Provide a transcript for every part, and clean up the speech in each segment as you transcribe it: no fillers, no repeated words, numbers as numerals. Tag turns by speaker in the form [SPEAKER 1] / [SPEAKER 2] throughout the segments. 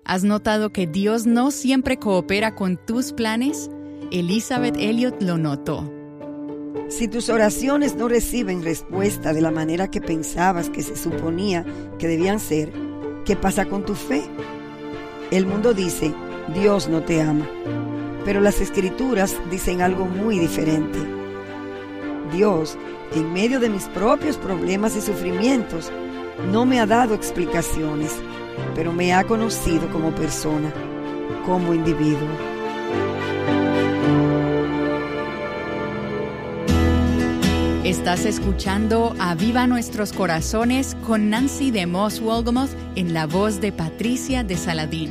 [SPEAKER 1] ¿Has notado que Dios no siempre coopera con tus planes? Elizabeth Elliot lo notó.
[SPEAKER 2] Si tus oraciones no reciben respuesta de la manera que pensabas que se suponía que debían ser, ¿qué pasa con tu fe? El mundo dice, Dios no te ama, pero las Escrituras dicen algo muy diferente. Dios, en medio de mis propios problemas y sufrimientos, no me ha dado explicaciones, pero me ha conocido como persona, como individuo.
[SPEAKER 1] Estás escuchando Aviva Nuestros Corazones con Nancy de Moss Wolgamoth en la voz de Patricia de Saladín.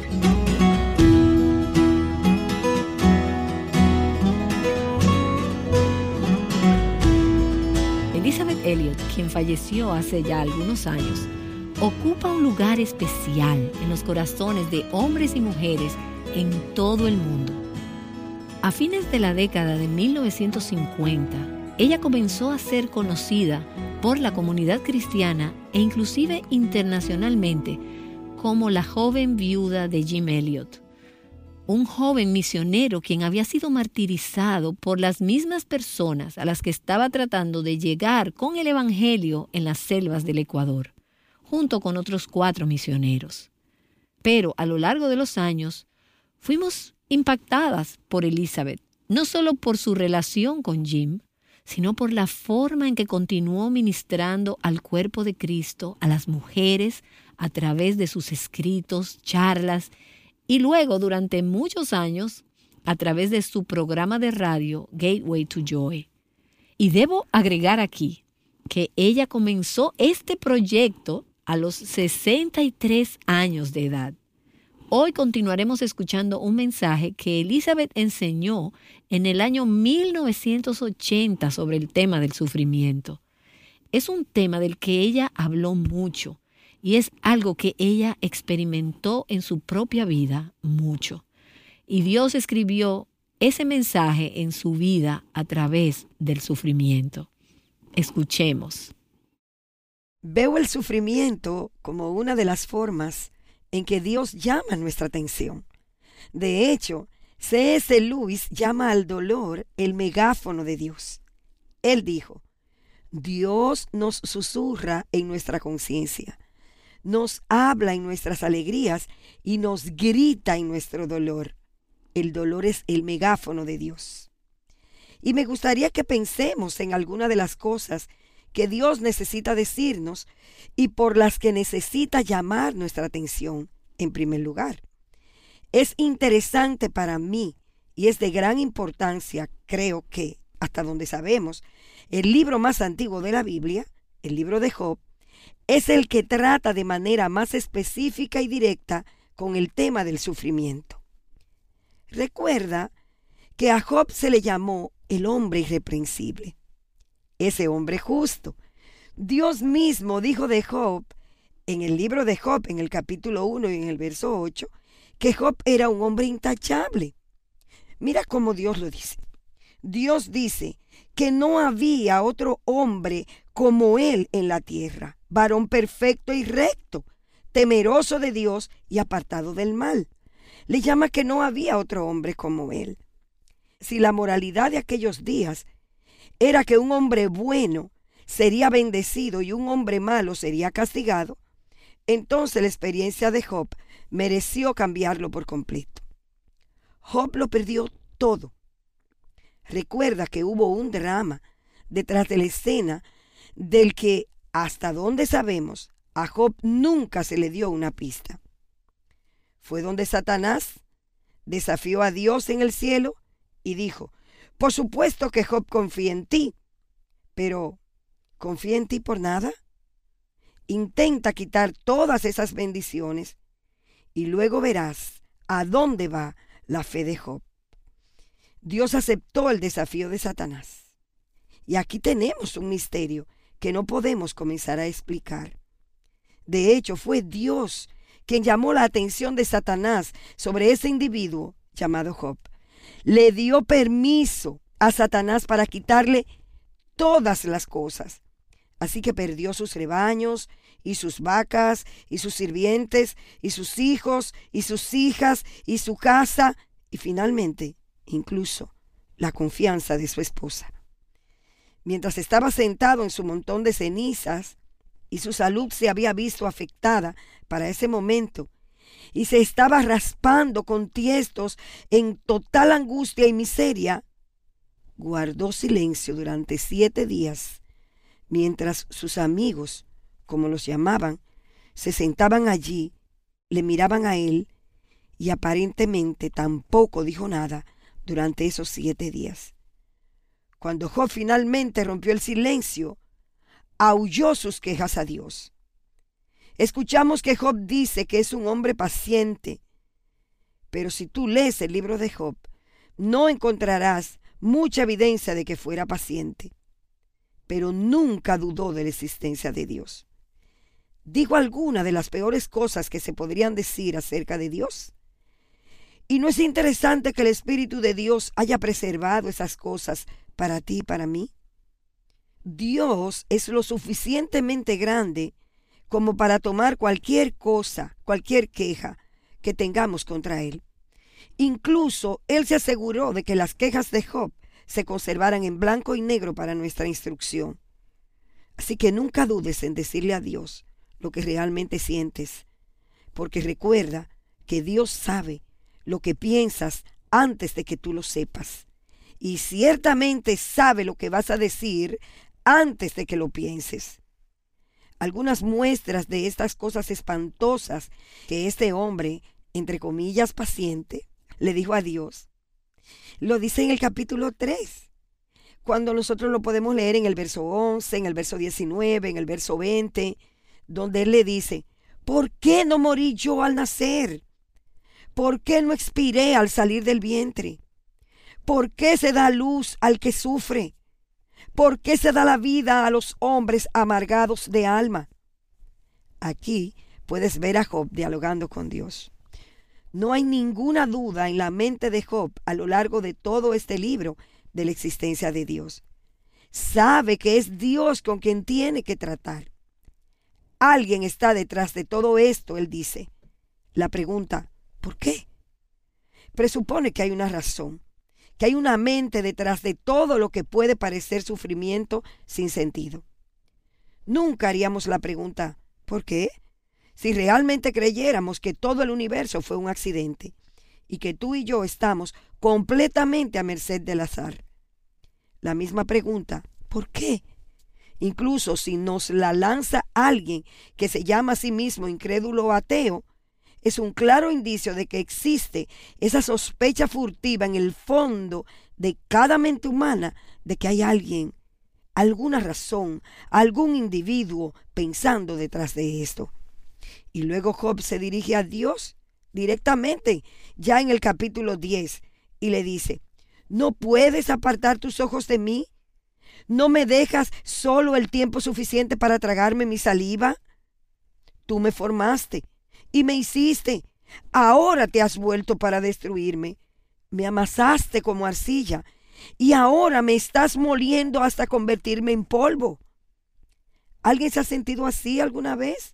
[SPEAKER 3] Elizabeth Elliot, quien falleció hace ya algunos años, ocupa un lugar especial en los corazones de hombres y mujeres en todo el mundo. A fines de la década de 1950, ella comenzó a ser conocida por la comunidad cristiana e inclusive internacionalmente como la joven viuda de Jim Elliot, un joven misionero quien había sido martirizado por las mismas personas a las que estaba tratando de llegar con el evangelio en las selvas del Ecuador, junto con otros 4 misioneros. Pero a lo largo de los años fuimos impactadas por Elizabeth, no solo por su relación con Jim, sino por la forma en que continuó ministrando al cuerpo de Cristo, a las mujeres, a través de sus escritos, charlas, y luego, durante muchos años, a través de su programa de radio, Gateway to Joy. Y debo agregar aquí que ella comenzó este proyecto a los 63 años de edad. Hoy continuaremos escuchando un mensaje que Elizabeth enseñó en el año 1980 sobre el tema del sufrimiento. Es un tema del que ella habló mucho y es algo que ella experimentó en su propia vida mucho. Y Dios escribió ese mensaje en su vida a través del sufrimiento. Escuchemos.
[SPEAKER 2] Veo el sufrimiento como una de las formas en que Dios llama nuestra atención. De hecho, C.S. Lewis llama al dolor el megáfono de Dios. Él dijo, Dios nos susurra en nuestra conciencia, nos habla en nuestras alegrías y nos grita en nuestro dolor. El dolor es el megáfono de Dios. Y me gustaría que pensemos en alguna de las cosas que Dios necesita decirnos y por las que necesita llamar nuestra atención en primer lugar. Es interesante para mí y es de gran importancia, creo que, hasta donde sabemos, el libro más antiguo de la Biblia, el libro de Job, es el que trata de manera más específica y directa con el tema del sufrimiento. Recuerda que a Job se le llamó el hombre irreprensible, ese hombre justo. Dios mismo dijo de Job, en el libro de Job, en el capítulo 1 y en el verso 8, que Job era un hombre intachable. Mira cómo Dios lo dice. Dios dice que no había otro hombre como él en la tierra, varón perfecto y recto, temeroso de Dios y apartado del mal. Le llama que no había otro hombre como él. Si la moralidad de aquellos días era que un hombre bueno sería bendecido y un hombre malo sería castigado, entonces la experiencia de Job mereció cambiarlo por completo. Job lo perdió todo. Recuerda que hubo un drama detrás de la escena del que, hasta donde sabemos, a Job nunca se le dio una pista. Fue donde Satanás desafió a Dios en el cielo y dijo, por supuesto que Job confía en ti, pero ¿confía en ti por nada? Intenta quitar todas esas bendiciones y luego verás a dónde va la fe de Job. Dios aceptó el desafío de Satanás. Y aquí tenemos un misterio que no podemos comenzar a explicar. De hecho, fue Dios quien llamó la atención de Satanás sobre ese individuo llamado Job. Le dio permiso a Satanás para quitarle todas las cosas. Así que perdió sus rebaños y sus vacas, y sus sirvientes, y sus hijos, y sus hijas, y su casa, y finalmente, incluso, la confianza de su esposa. Mientras estaba sentado en su montón de cenizas, y su salud se había visto afectada para ese momento, y se estaba raspando con tiestos en total angustia y miseria, guardó silencio durante 7 días, mientras sus amigos, como los llamaban, se sentaban allí, le miraban a él, y aparentemente tampoco dijo nada durante esos 7 días. Cuando Job finalmente rompió el silencio, aulló sus quejas a Dios. Escuchamos que Job dice que es un hombre paciente, pero si tú lees el libro de Job, no encontrarás mucha evidencia de que fuera paciente, pero nunca dudó de la existencia de Dios. ¿Dijo alguna de las peores cosas que se podrían decir acerca de Dios? ¿Y no es interesante que el Espíritu de Dios haya preservado esas cosas para ti y para mí? Dios es lo suficientemente grande como para tomar cualquier cosa, cualquier queja que tengamos contra Él. Incluso Él se aseguró de que las quejas de Job se conservaran en blanco y negro para nuestra instrucción. Así que nunca dudes en decirle a Dios lo que realmente sientes, porque recuerda que Dios sabe lo que piensas antes de que tú lo sepas, y ciertamente sabe lo que vas a decir antes de que lo pienses. Algunas muestras de estas cosas espantosas que este hombre, entre comillas paciente, le dijo a Dios, lo dice en el capítulo 3, cuando nosotros lo podemos leer en el verso 11, en el verso 19, en el verso 20, donde él le dice, ¿por qué no morí yo al nacer? ¿Por qué no expiré al salir del vientre? ¿Por qué se da luz al que sufre? ¿Por qué se da la vida a los hombres amargados de alma? Aquí puedes ver a Job dialogando con Dios. No hay ninguna duda en la mente de Job a lo largo de todo este libro de la existencia de Dios. Sabe que es Dios con quien tiene que tratar. Alguien está detrás de todo esto, él dice. La pregunta, ¿por qué? Presupone que hay una razón, que hay una mente detrás de todo lo que puede parecer sufrimiento sin sentido. Nunca haríamos la pregunta, ¿por qué? Si realmente creyéramos que todo el universo fue un accidente y que tú y yo estamos completamente a merced del azar. La misma pregunta, ¿por qué? Incluso si nos la lanza alguien que se llama a sí mismo incrédulo o ateo, es un claro indicio de que existe esa sospecha furtiva en el fondo de cada mente humana de que hay alguien, alguna razón, algún individuo pensando detrás de esto. Y luego Job se dirige a Dios directamente, ya en el capítulo 10, y le dice, ¿no puedes apartar tus ojos de mí? ¿No me dejas solo el tiempo suficiente para tragarme mi saliva? Tú me formaste y me hiciste. Ahora te has vuelto para destruirme. Me amasaste como arcilla y ahora me estás moliendo hasta convertirme en polvo. ¿Alguien se ha sentido así alguna vez?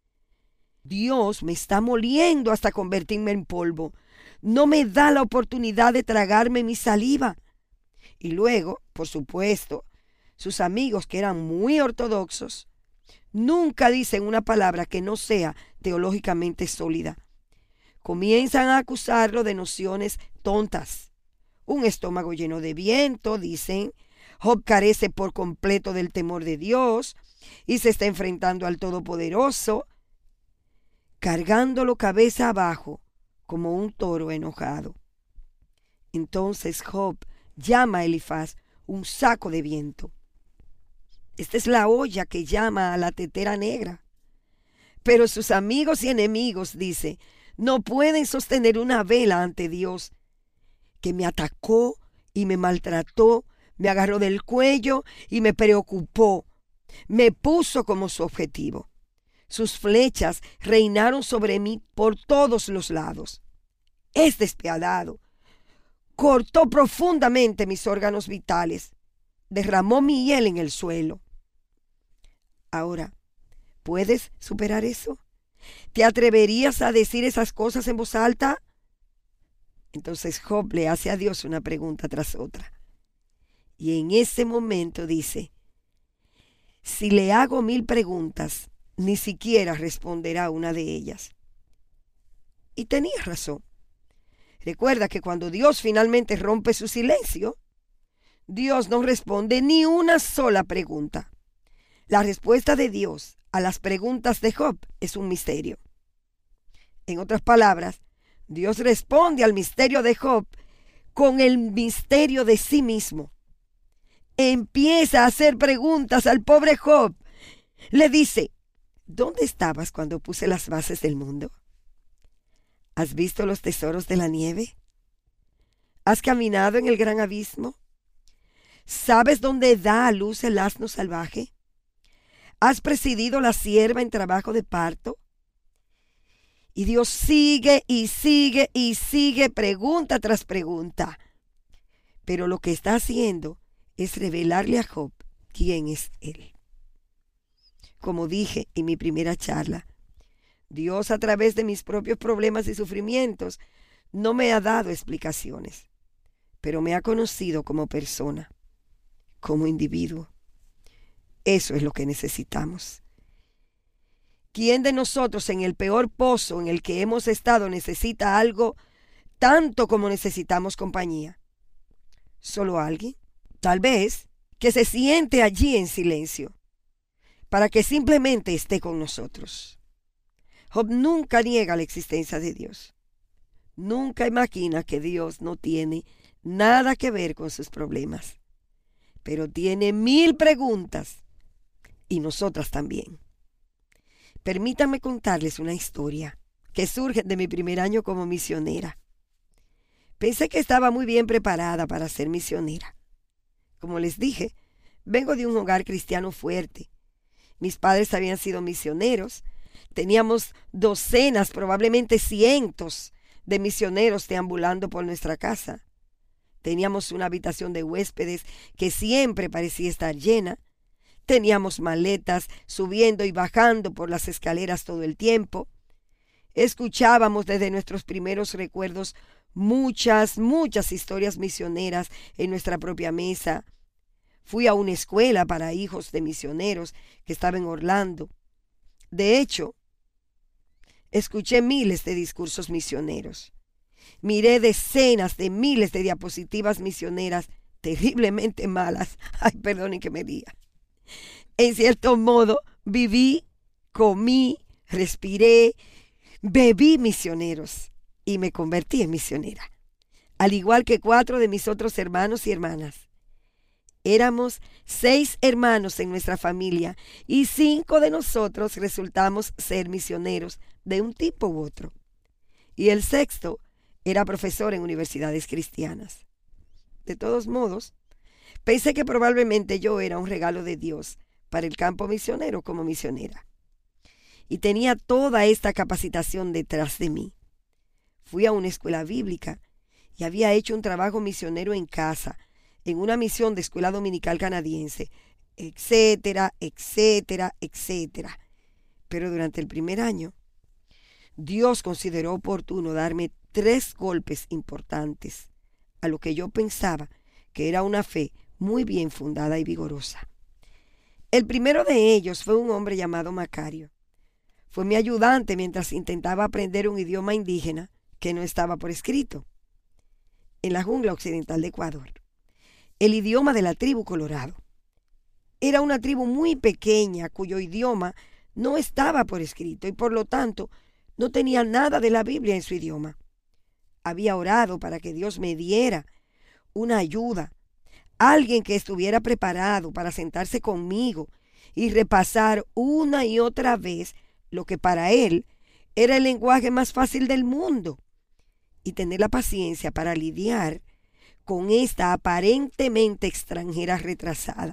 [SPEAKER 2] Dios me está moliendo hasta convertirme en polvo. No me da la oportunidad de tragarme mi saliva. Y luego, por supuesto, sus amigos, que eran muy ortodoxos, nunca dicen una palabra que no sea teológicamente sólida. Comienzan a acusarlo de nociones tontas. Un estómago lleno de viento, dicen. Job carece por completo del temor de Dios y se está enfrentando al Todopoderoso, cargándolo cabeza abajo como un toro enojado. Entonces Job llama a Elifaz un saco de viento. Esta es la olla que llama a la tetera negra. Pero sus amigos y enemigos, dice, no pueden sostener una vela ante Dios, que me atacó y me maltrató, me agarró del cuello y me preocupó, me puso como su objetivo. Sus flechas reinaron sobre mí por todos los lados. Es despiadado. Cortó profundamente mis órganos vitales. Derramó mi hiel en el suelo. Ahora, ¿Puedes superar eso? ¿Te atreverías a decir esas cosas en voz alta? Entonces Job le hace a Dios una pregunta tras otra. Y en ese momento dice, si le hago 1000 preguntas, ni siquiera responderá una de ellas. Y tenía razón. Recuerda que cuando Dios finalmente rompe su silencio, Dios no responde ni una sola pregunta. La respuesta de Dios a las preguntas de Job es un misterio. En otras palabras, Dios responde al misterio de Job con el misterio de sí mismo. Empieza a hacer preguntas al pobre Job. Le dice, ¿dónde estabas cuando puse las bases del mundo? ¿Has visto los tesoros de la nieve? ¿Has caminado en el gran abismo? ¿Sabes dónde da a luz el asno salvaje? ¿Has presidido la sierva en trabajo de parto? Y Dios sigue y sigue y sigue pregunta tras pregunta. Pero lo que está haciendo es revelarle a Job quién es él. Como dije en mi primera charla, Dios a través de mis propios problemas y sufrimientos no me ha dado explicaciones, pero me ha conocido como persona, como individuo. Eso es lo que necesitamos. ¿Quién de nosotros en el peor pozo en el que hemos estado necesita algo tanto como necesitamos compañía? ¿Solo alguien? Tal vez que se siente allí en silencio, para que simplemente esté con nosotros. Job nunca niega la existencia de Dios. Nunca imagina que Dios no tiene nada que ver con sus problemas. Pero tiene 1000 preguntas, y nosotras también. Permítanme contarles una historia que surge de mi primer año como misionera. Pensé que estaba muy bien preparada para ser misionera. Como les dije, vengo de un hogar cristiano fuerte. Mis padres habían sido misioneros. Teníamos docenas, probablemente cientos de misioneros deambulando por nuestra casa. Teníamos una habitación de huéspedes que siempre parecía estar llena. Teníamos maletas subiendo y bajando por las escaleras todo el tiempo. Escuchábamos desde nuestros primeros recuerdos muchas historias misioneras en nuestra propia mesa. Fui a una escuela para hijos de misioneros que estaba en Orlando. De hecho, escuché miles de discursos misioneros. Miré decenas de miles de diapositivas misioneras terriblemente malas. Ay, perdonen que me diga. En cierto modo, viví, comí, respiré, bebí misioneros y me convertí en misionera. Al igual que 4 de mis otros hermanos y hermanas. Éramos 6 hermanos en nuestra familia y 5 de nosotros resultamos ser misioneros de un tipo u otro. Y el 6º era profesor en universidades cristianas. De todos modos, pensé que probablemente yo era un regalo de Dios para el campo misionero como misionera. Y tenía toda esta capacitación detrás de mí. Fui a una escuela bíblica y había hecho un trabajo misionero en casa, en una misión de escuela dominical canadiense, etcétera, etcétera, etcétera. Pero durante el primer año, Dios consideró oportuno darme 3 golpes importantes a lo que yo pensaba que era una fe muy bien fundada y vigorosa. El primero de ellos fue un hombre llamado Macario. Fue mi ayudante mientras intentaba aprender un idioma indígena que no estaba por escrito, en la jungla occidental de Ecuador. El idioma de la tribu Colorado. Era una tribu muy pequeña cuyo idioma no estaba por escrito y por lo tanto no tenía nada de la Biblia en su idioma. Había orado para que Dios me diera una ayuda, alguien que estuviera preparado para sentarse conmigo y repasar una y otra vez lo que para él era el lenguaje más fácil del mundo y tener la paciencia para lidiar con esta aparentemente extranjera retrasada.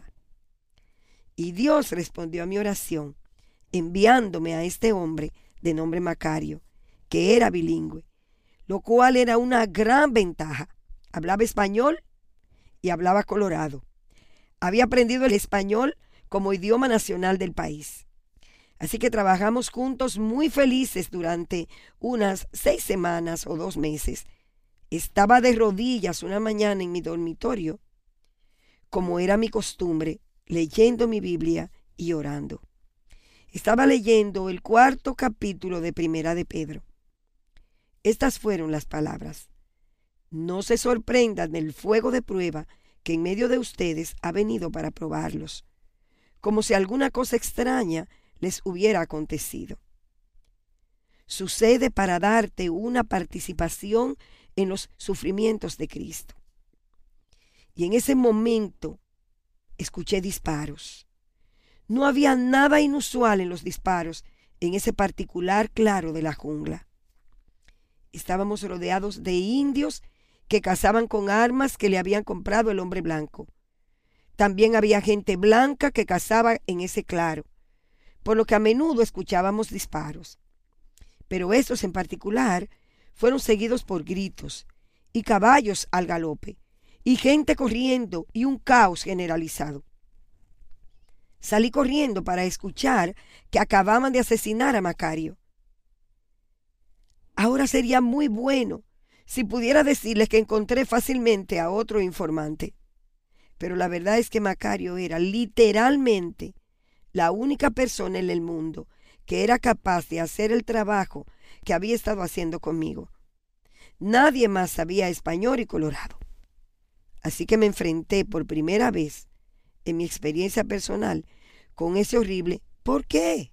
[SPEAKER 2] Y Dios respondió a mi oración enviándome a este hombre de nombre Macario, que era bilingüe, lo cual era una gran ventaja. Hablaba español y hablaba colorado. Había aprendido el español como idioma nacional del país. Así que trabajamos juntos muy felices durante unas 6 semanas o 2 meses. Estaba de rodillas una mañana en mi dormitorio, como era mi costumbre, leyendo mi Biblia y orando. Estaba leyendo el 4º capítulo de Primera de Pedro. Estas fueron las palabras: no se sorprendan del fuego de prueba que en medio de ustedes ha venido para probarlos, como si alguna cosa extraña les hubiera acontecido. Sucede para darte una participación en los sufrimientos de Cristo. Y en ese momento escuché disparos. No había nada inusual en los disparos en ese particular claro de la jungla. Estábamos rodeados de indios que cazaban con armas que le habían comprado el hombre blanco. También había gente blanca que cazaba en ese claro, por lo que a menudo escuchábamos disparos. Pero estos en particular fueron seguidos por gritos y caballos al galope y gente corriendo y un caos generalizado. Salí corriendo para escuchar que acababan de asesinar a Macario. Ahora sería muy bueno si pudiera decirles que encontré fácilmente a otro informante. Pero la verdad es que Macario era literalmente la única persona en el mundo que era capaz de hacer el trabajo que había estado haciendo conmigo. Nadie más sabía español y colorado. Así que me enfrenté por primera vez en mi experiencia personal con ese horrible ¿por qué?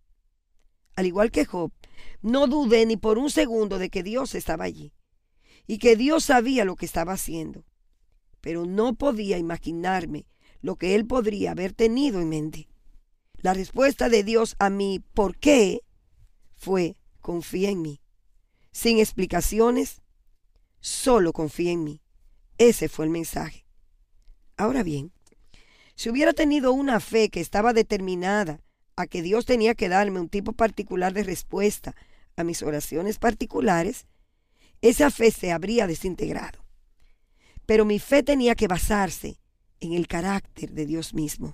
[SPEAKER 2] Al igual que Job, no dudé ni por un segundo de que Dios estaba allí y que Dios sabía lo que estaba haciendo, pero no podía imaginarme lo que él podría haber tenido en mente. La respuesta de Dios a mi ¿por qué? Fue: confía en mí. Sin explicaciones, solo confía en mí. Ese fue el mensaje. Ahora bien, si hubiera tenido una fe que estaba determinada a que Dios tenía que darme un tipo particular de respuesta a mis oraciones particulares, esa fe se habría desintegrado. Pero mi fe tenía que basarse en el carácter de Dios mismo.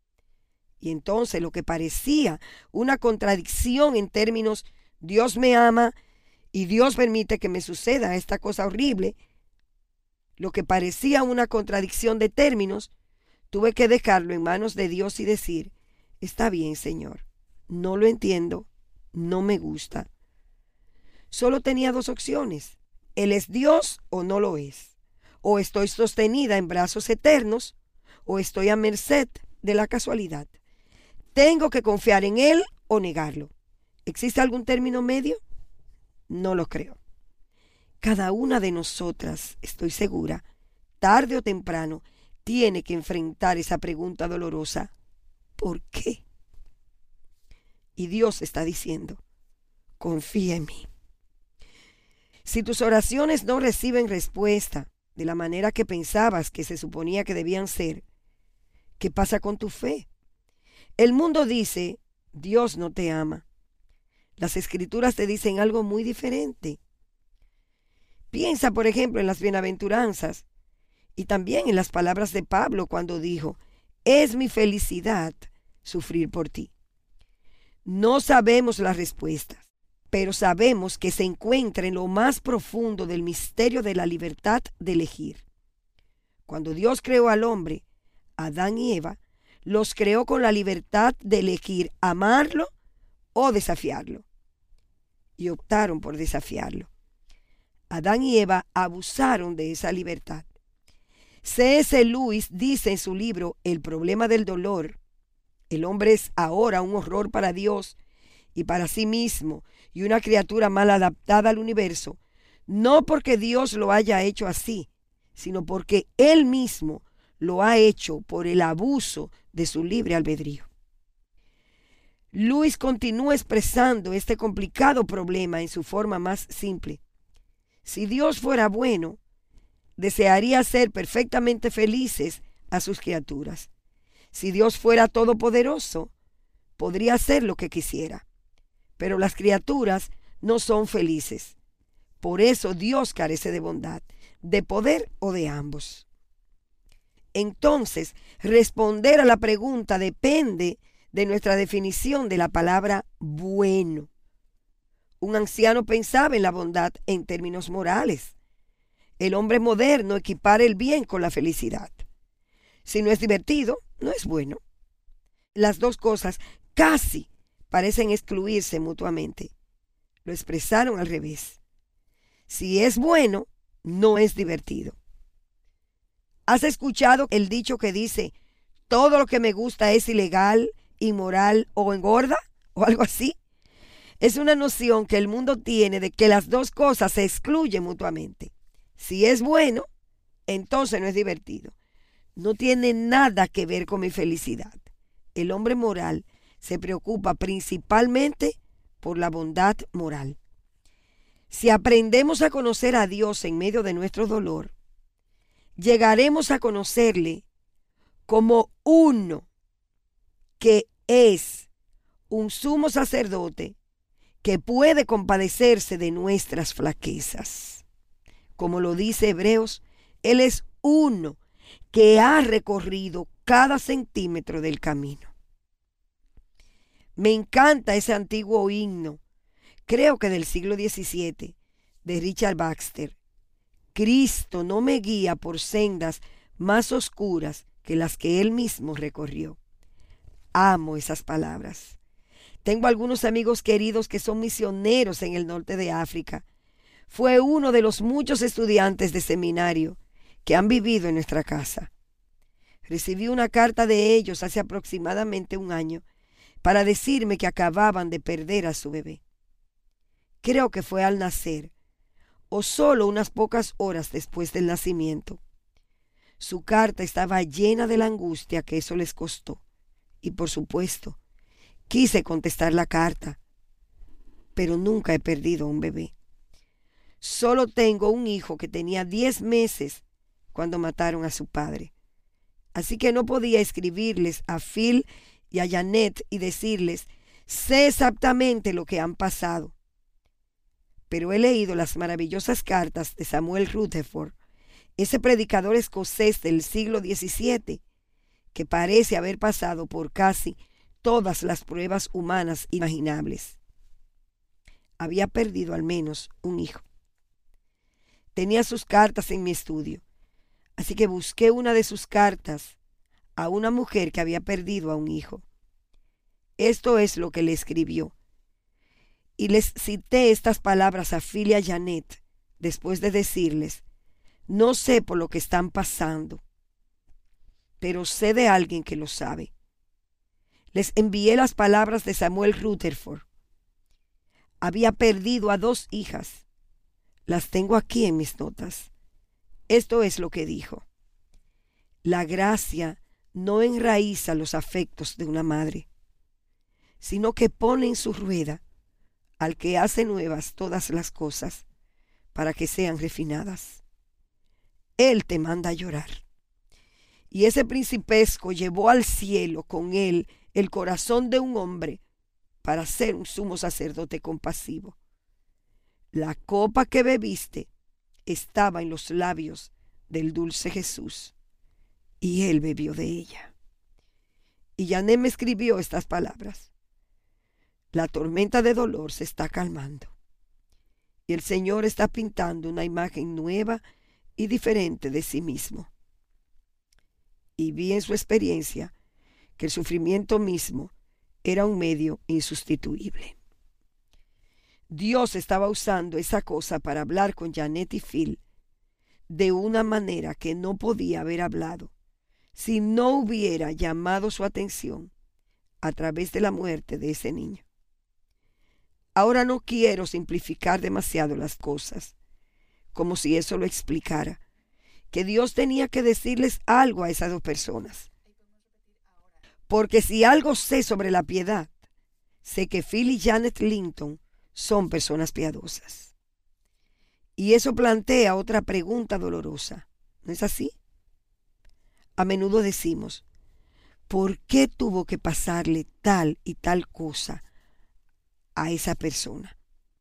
[SPEAKER 2] Y entonces lo que parecía una contradicción en términos Dios me ama y Dios permite que me suceda esta cosa horrible, lo que parecía una contradicción de términos, tuve que dejarlo en manos de Dios y decir: está bien, Señor, no lo entiendo, no me gusta. Solo tenía 2 opciones: Él es Dios o no lo es. O estoy sostenida en brazos eternos o estoy a merced de la casualidad. ¿Tengo que confiar en Él o negarlo? ¿Existe algún término medio? No lo creo. Cada una de nosotras, estoy segura, tarde o temprano, tiene que enfrentar esa pregunta dolorosa: ¿por qué? Y Dios está diciendo: confía en mí. Si tus oraciones no reciben respuesta de la manera que pensabas que se suponía que debían ser, ¿qué pasa con tu fe? El mundo dice: Dios no te ama. Las Escrituras te dicen algo muy diferente. Piensa, por ejemplo, en las bienaventuranzas y también en las palabras de Pablo cuando dijo: es mi felicidad sufrir por ti. No sabemos las respuestas, pero sabemos que se encuentra en lo más profundo del misterio de la libertad de elegir. Cuando Dios creó al hombre, Adán y Eva, los creó con la libertad de elegir amarlo o desafiarlo. Y optaron por desafiarlo. Adán y Eva abusaron de esa libertad. C.S. Lewis dice en su libro El problema del dolor: el hombre es ahora un horror para Dios y para sí mismo y una criatura mal adaptada al universo, no porque Dios lo haya hecho así, sino porque Él mismo lo ha hecho por el abuso de su libre albedrío. Lewis continúa expresando este complicado problema en su forma más simple. Si Dios fuera bueno, desearía ser perfectamente felices a sus criaturas. Si Dios fuera todopoderoso, podría hacer lo que quisiera. Pero las criaturas no son felices. Por eso Dios carece de bondad, de poder o de ambos. Entonces, responder a la pregunta depende de nuestra definición de la palabra bueno. Un anciano pensaba en la bondad en términos morales. El hombre moderno equipara el bien con la felicidad. Si no es divertido, no es bueno. Las dos cosas casi parecen excluirse mutuamente. Lo expresaron al revés. Si es bueno, no es divertido. ¿Has escuchado el dicho que dice, todo lo que me gusta es ilegal, inmoral o engorda? ¿O algo así? Es una noción que el mundo tiene de que las dos cosas se excluyen mutuamente. Si es bueno, entonces no es divertido. No tiene nada que ver con mi felicidad. El hombre moral se preocupa principalmente por la bondad moral. Si aprendemos a conocer a Dios en medio de nuestro dolor, llegaremos a conocerle como uno que es un sumo sacerdote que puede compadecerse de nuestras flaquezas. Como lo dice Hebreos, Él es uno que ha recorrido cada centímetro del camino. Me encanta ese antiguo himno, creo que del siglo XVII, de Richard Baxter. Cristo no me guía por sendas más oscuras que las que Él mismo recorrió. Amo esas palabras. Tengo algunos amigos queridos que son misioneros en el norte de África. Fue uno de los muchos estudiantes de seminario que han vivido en nuestra casa. Recibí una carta de ellos hace aproximadamente un año para decirme que acababan de perder a su bebé. Creo que fue al nacer, o solo unas pocas horas después del nacimiento. Su carta estaba llena de la angustia que eso les costó. Y por supuesto, quise contestar la carta, pero nunca he perdido un bebé. Solo tengo un hijo que tenía 10 meses cuando mataron a su padre. Así que no podía escribirles a Phil y a Janet y decirles, sé exactamente lo que han pasado. Pero he leído las maravillosas cartas de Samuel Rutherford, ese predicador escocés del siglo XVII, que parece haber pasado por casi todas las pruebas humanas imaginables. Había perdido al menos un hijo. Tenía sus cartas en mi estudio, así que busqué una de sus cartas a una mujer que había perdido a un hijo. Esto es lo que le escribió. Y les cité estas palabras a Phil y a Janet después de decirles, no sé por lo que están pasando, pero sé de alguien que lo sabe. Les envié las palabras de Samuel Rutherford. Había perdido a 2 hijas. Las tengo aquí en mis notas. Esto es lo que dijo. La gracia no enraiza los afectos de una madre, sino que pone en su rueda al que hace nuevas todas las cosas para que sean refinadas. Él te manda a llorar. Y ese principesco llevó al cielo con él el corazón de un hombre para ser un sumo sacerdote compasivo. La copa que bebiste estaba en los labios del dulce Jesús y él bebió de ella. Y Janet me escribió estas palabras. La tormenta de dolor se está calmando y el Señor está pintando una imagen nueva y diferente de sí mismo. Y vi en su experiencia que el sufrimiento mismo era un medio insustituible. Dios estaba usando esa cosa para hablar con Janet y Phil de una manera que no podía haber hablado si no hubiera llamado su atención a través de la muerte de ese niño. Ahora no quiero simplificar demasiado las cosas, como si eso lo explicara, que Dios tenía que decirles algo a esas 2 personas. Porque si algo sé sobre la piedad, sé que Phil y Janet Linton son personas piadosas. Y eso plantea otra pregunta dolorosa, ¿no es así? A menudo decimos, ¿por qué tuvo que pasarle tal y tal cosa a esa persona?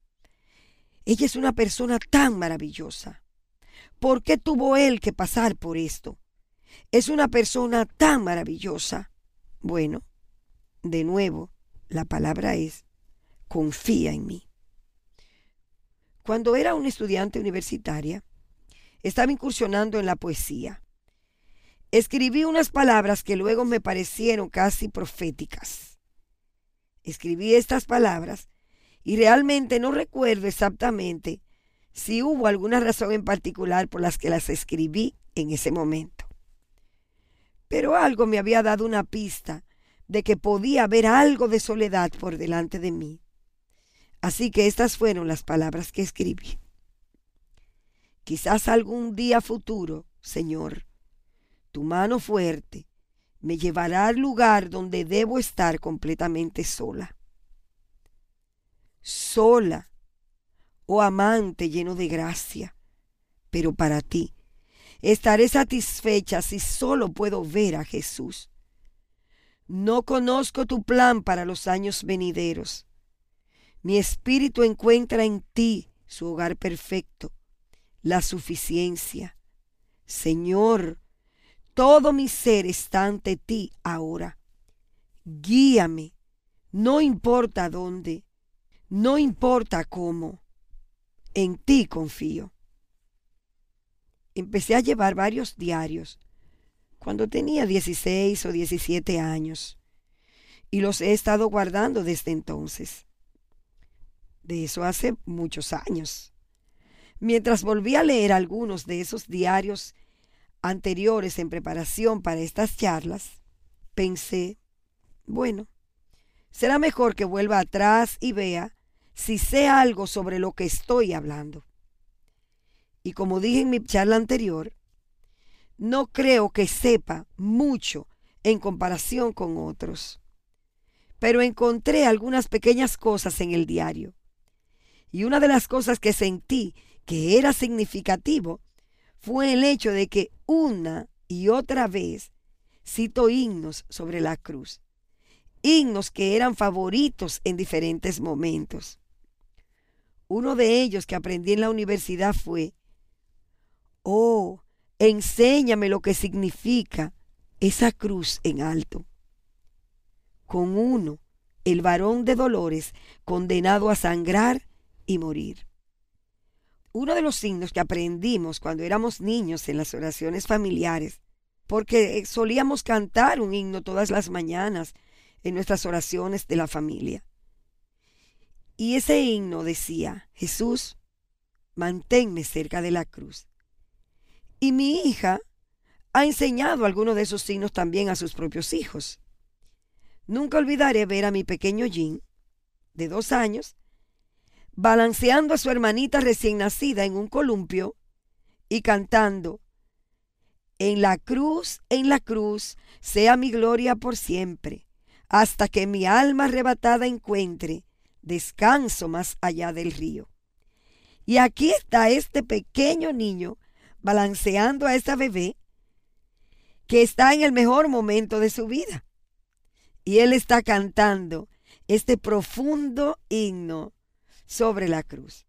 [SPEAKER 2] Ella es una persona tan maravillosa. ¿Por qué tuvo él que pasar por esto? Es una persona tan maravillosa. Bueno, De nuevo, la palabra es: confía en mí. Cuando era una estudiante universitaria, estaba incursionando en la poesía. Escribí unas palabras que luego me parecieron casi proféticas. Escribí estas palabras y realmente no recuerdo exactamente si hubo alguna razón en particular por las que las escribí en ese momento. Pero algo me había dado una pista de que podía haber algo de soledad por delante de mí. Así que estas fueron las palabras que escribí. Quizás algún día futuro, Señor, tu mano fuerte me llevará al lugar donde debo estar completamente sola. Sola, oh amante lleno de gracia, pero para ti estaré satisfecha si solo puedo ver a Jesús. No conozco tu plan para los años venideros. Mi espíritu encuentra en ti su hogar perfecto, la suficiencia. Señor, todo mi ser está ante ti ahora. Guíame, no importa dónde, no importa cómo. En ti confío. Empecé a llevar varios diarios cuando tenía 16 o 17 años y los he estado guardando desde entonces. De eso hace muchos años. Mientras volví a leer algunos de esos diarios anteriores en preparación para estas charlas, pensé, bueno, será mejor que vuelva atrás y vea si sé algo sobre lo que estoy hablando. Y como dije en mi charla anterior, no creo que sepa mucho en comparación con otros. Pero encontré algunas pequeñas cosas en el diario. Y una de las cosas que sentí que era significativo fue el hecho de que una y otra vez cito himnos sobre la cruz. Himnos que eran favoritos en diferentes momentos. Uno de ellos que aprendí en la universidad fue: oh, enséñame lo que significa esa cruz en alto. Con uno, el varón de dolores condenado a sangrar y morir. Uno de los himnos que aprendimos cuando éramos niños en las oraciones familiares, porque solíamos cantar un himno todas las mañanas en nuestras oraciones de la familia. Y ese himno decía: Jesús, manténme cerca de la cruz. Y mi hija ha enseñado algunos de esos himnos también a sus propios hijos. Nunca olvidaré ver a mi pequeño Jim, de 2 años, balanceando a su hermanita recién nacida en un columpio y cantando: en la cruz, sea mi gloria por siempre, hasta que mi alma arrebatada encuentre descanso más allá del río. Y aquí está este pequeño niño balanceando a esa bebé que está en el mejor momento de su vida. Y él está cantando este profundo himno sobre la cruz.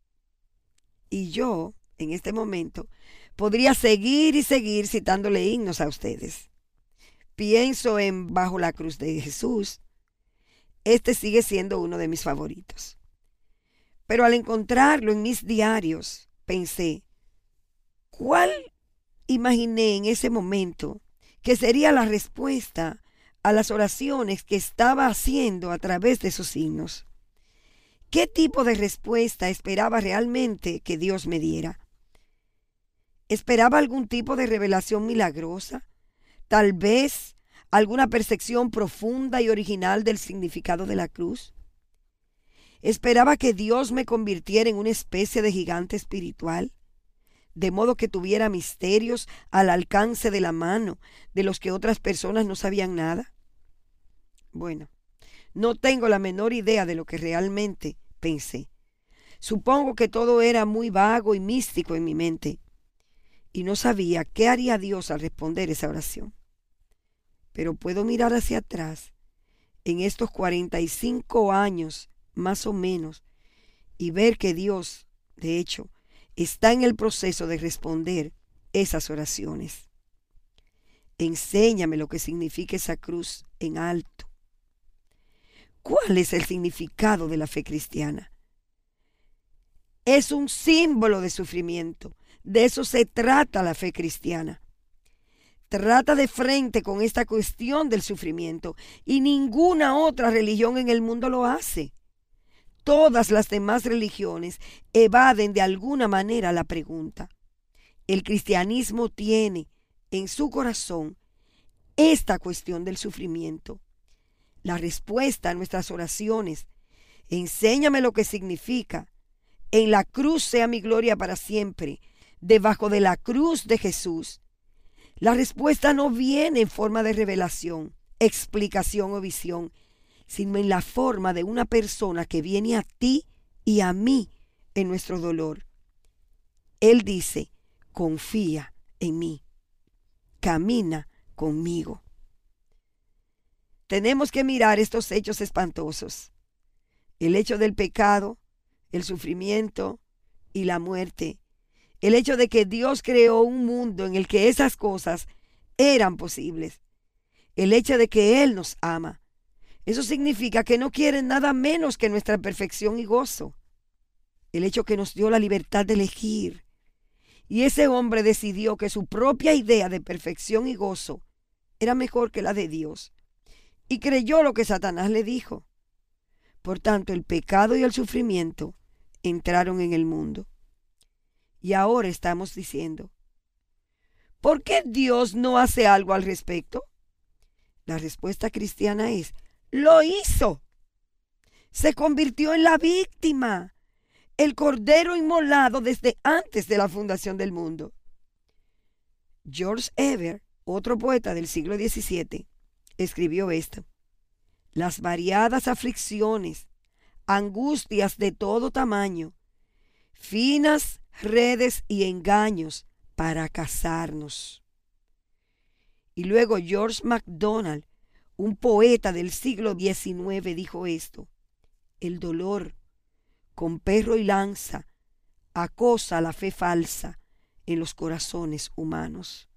[SPEAKER 2] Y yo, en este momento, podría seguir y seguir citándole himnos a ustedes. Pienso en Bajo la cruz de Jesús. Este sigue siendo uno de mis favoritos. Pero al encontrarlo en mis diarios, pensé, ¿cuál imaginé en ese momento que sería la respuesta a las oraciones que estaba haciendo a través de esos himnos? ¿Qué tipo de respuesta esperaba realmente que Dios me diera? ¿Esperaba algún tipo de revelación milagrosa? Tal vez alguna percepción profunda y original del significado de la cruz. ¿Esperaba que Dios me convirtiera en una especie de gigante espiritual, de modo que tuviera misterios al alcance de la mano de los que otras personas no sabían nada? Bueno, no tengo la menor idea de lo que realmente pensé. Supongo que todo era muy vago y místico en mi mente, y no sabía qué haría Dios al responder esa oración. Pero puedo mirar hacia atrás en estos 45 años más o menos y ver que Dios, de hecho, está en el proceso de responder esas oraciones. Enséñame lo que significa esa cruz en alto. ¿Cuál es el significado de la fe cristiana? Es un símbolo de sufrimiento. De eso se trata la fe cristiana. Trata de frente con esta cuestión del sufrimiento, y ninguna otra religión en el mundo lo hace. Todas las demás religiones evaden de alguna manera la pregunta. El cristianismo tiene en su corazón esta cuestión del sufrimiento. La respuesta a nuestras oraciones: enséñame lo que significa, en la cruz sea mi gloria para siempre, debajo de la cruz de Jesús. La respuesta no viene en forma de revelación, explicación o visión, sino en la forma de una persona que viene a ti y a mí en nuestro dolor. Él dice: confía en mí, camina conmigo. Tenemos que mirar estos hechos espantosos: el hecho del pecado, el sufrimiento y la muerte. El hecho de que Dios creó un mundo en el que esas cosas eran posibles. El hecho de que Él nos ama. Eso significa que no quiere nada menos que nuestra perfección y gozo. El hecho que nos dio la libertad de elegir. Y ese hombre decidió que su propia idea de perfección y gozo era mejor que la de Dios. Y creyó lo que Satanás le dijo. Por tanto, el pecado y el sufrimiento entraron en el mundo. Y ahora estamos diciendo: ¿por qué Dios no hace algo al respecto? La respuesta cristiana es: lo hizo. Se convirtió en la víctima, el cordero inmolado desde antes de la fundación del mundo. George Heber, otro poeta del siglo XVII, escribió esto: las variadas aflicciones, angustias de todo tamaño, finas redes y engaños para casarnos. Y luego George MacDonald, un poeta del siglo XIX, dijo esto: el dolor, con perro y lanza, acosa la fe falsa en los corazones humanos.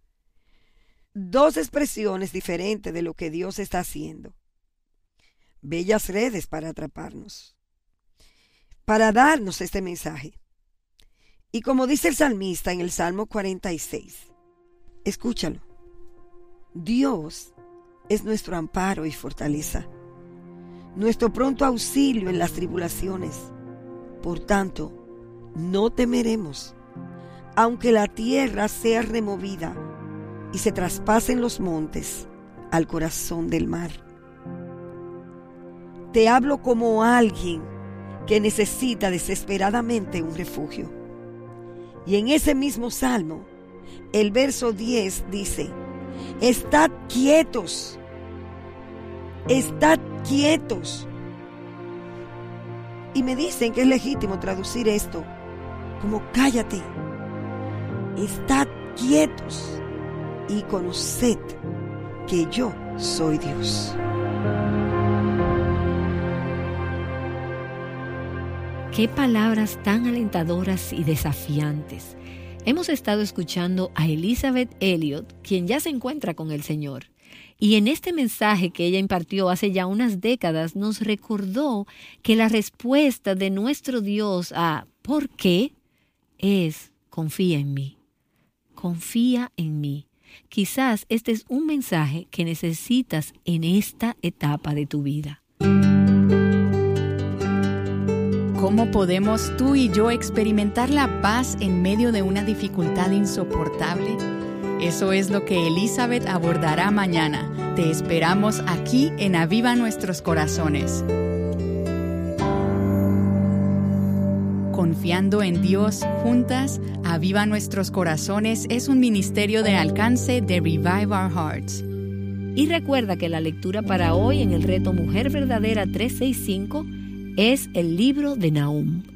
[SPEAKER 2] Dos expresiones diferentes de lo que Dios está haciendo. Bellas redes para atraparnos, para darnos este mensaje. Y como dice el salmista en el Salmo 46, escúchalo: Dios es nuestro amparo y fortaleza, nuestro pronto auxilio en las tribulaciones. Por tanto, no temeremos, aunque la tierra sea removida y se traspasen los montes al corazón del mar. Te hablo como alguien que necesita desesperadamente un refugio. Y en ese mismo salmo, el verso 10 dice: estad quietos, estad quietos. Y me dicen que es legítimo traducir esto como cállate, estad quietos y conoced que yo soy Dios.
[SPEAKER 3] Qué palabras tan alentadoras y desafiantes. Hemos estado escuchando a Elisabeth Elliot, quien ya se encuentra con el Señor. Y en este mensaje que ella impartió hace ya unas décadas, nos recordó que la respuesta de nuestro Dios a ¿por qué? Es: confía en mí. Confía en mí. Quizás este es un mensaje que necesitas en esta etapa de tu vida.
[SPEAKER 1] ¿Cómo podemos tú y yo experimentar la paz en medio de una dificultad insoportable? Eso es lo que Elisabeth abordará mañana. Te esperamos aquí en Aviva Nuestros Corazones. Confiando en Dios, juntas, Aviva Nuestros Corazones es un ministerio de alcance de Revive Our Hearts.
[SPEAKER 3] Y recuerda que la lectura para hoy en el reto Mujer Verdadera 365 es el libro de Nahum.